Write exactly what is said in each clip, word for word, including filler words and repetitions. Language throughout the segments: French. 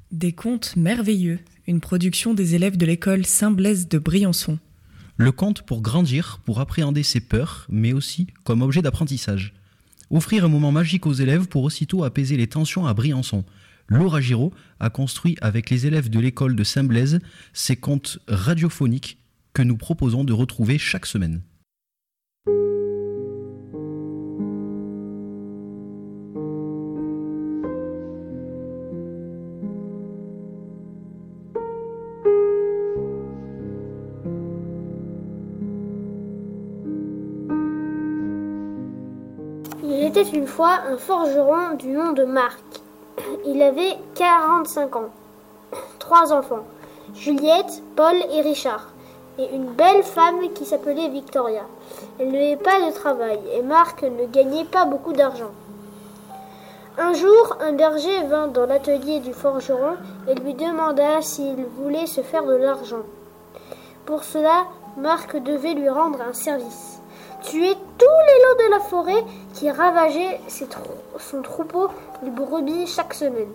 Des contes merveilleux, une production des élèves de l'école Saint-Blaise de Briançon. Le conte pour grandir, pour appréhender ses peurs, mais aussi comme objet d'apprentissage. Offrir un moment magique aux élèves pour aussitôt apaiser les tensions à Briançon. Laura Giraud a construit avec les élèves de l'école de Saint-Blaise ces contes radiophoniques que nous proposons de retrouver chaque semaine. Il était une fois un forgeron du nom de Marc. Il avait quarante-cinq ans, trois enfants, Juliette, Paul et Richard, et une belle femme qui s'appelait Victoria. Elle n'avait pas de travail et Marc ne gagnait pas beaucoup d'argent. Un jour, un berger vint dans l'atelier du forgeron et lui demanda s'il voulait se faire de l'argent. Pour cela, Marc devait lui rendre un service. Tuer tous les loups de la forêt qui ravageaient ses trou- son troupeau de brebis chaque semaine.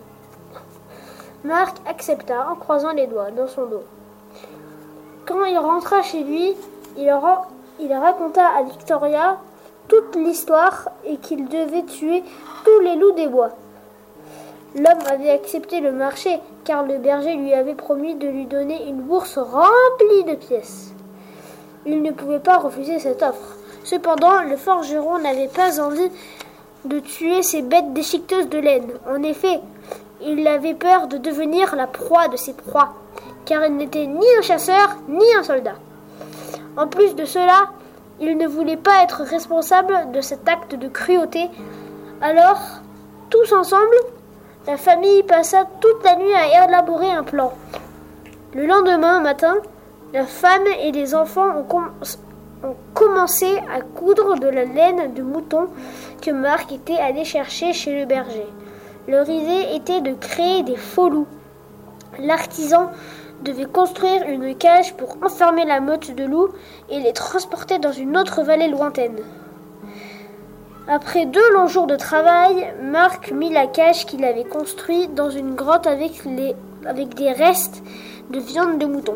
Marc accepta en croisant les doigts dans son dos. Quand il rentra chez lui, il, ra- il raconta à Victoria toute l'histoire et qu'il devait tuer tous les loups des bois. L'homme avait accepté le marché car le berger lui avait promis de lui donner une bourse remplie de pièces. Il ne pouvait pas refuser cette offre. Cependant, le forgeron n'avait pas envie de tuer ces bêtes déchiqueteuses de laine. En effet, il avait peur de devenir la proie de ses proies, car il n'était ni un chasseur, ni un soldat. En plus de cela, il ne voulait pas être responsable de cet acte de cruauté. Alors, tous ensemble, la famille passa toute la nuit à élaborer un plan. Le lendemain matin, la femme et les enfants ont commencé ont commencé à coudre de la laine de mouton que Marc était allé chercher chez le berger. Leur idée était de créer des faux loups. L'artisan devait construire une cage pour enfermer la meute de loups et les transporter dans une autre vallée lointaine. Après deux longs jours de travail, Marc mit la cage qu'il avait construite dans une grotte avec, les, avec des restes de viande de mouton.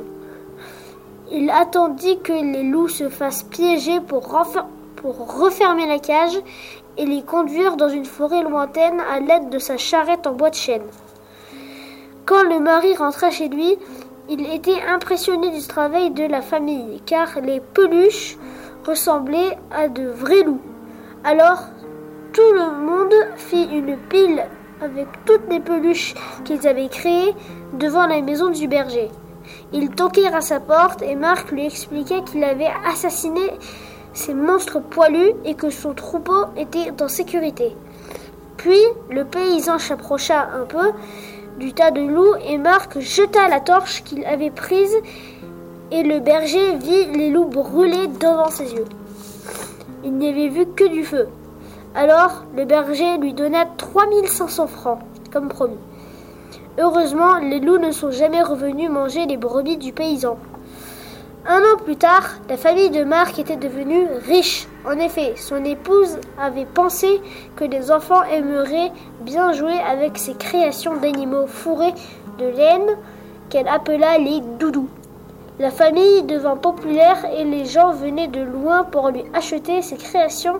Il attendit que les loups se fassent piéger pour, renfer- pour refermer la cage et les conduire dans une forêt lointaine à l'aide de sa charrette en bois de chêne. Quand le mari rentra chez lui, il était impressionné du travail de la famille, car les peluches ressemblaient à de vrais loups. Alors, tout le monde fit une pile avec toutes les peluches qu'ils avaient créées devant la maison du berger. Ils toquèrent à sa porte et Marc lui expliqua qu'il avait assassiné ces monstres poilus et que son troupeau était en sécurité. Puis le paysan s'approcha un peu du tas de loups et Marc jeta la torche qu'il avait prise et le berger vit les loups brûler devant ses yeux. Il n'y avait vu que du feu. Alors le berger lui donna trois mille cinq cents francs, comme promis. Heureusement, les loups ne sont jamais revenus manger les brebis du paysan. Un an plus tard, la famille de Marc était devenue riche. En effet, son épouse avait pensé que les enfants aimeraient bien jouer avec ses créations d'animaux fourrés de laine qu'elle appela les doudous. La famille devint populaire et les gens venaient de loin pour lui acheter ses créations.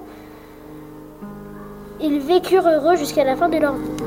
Ils vécurent heureux jusqu'à la fin de leur vie.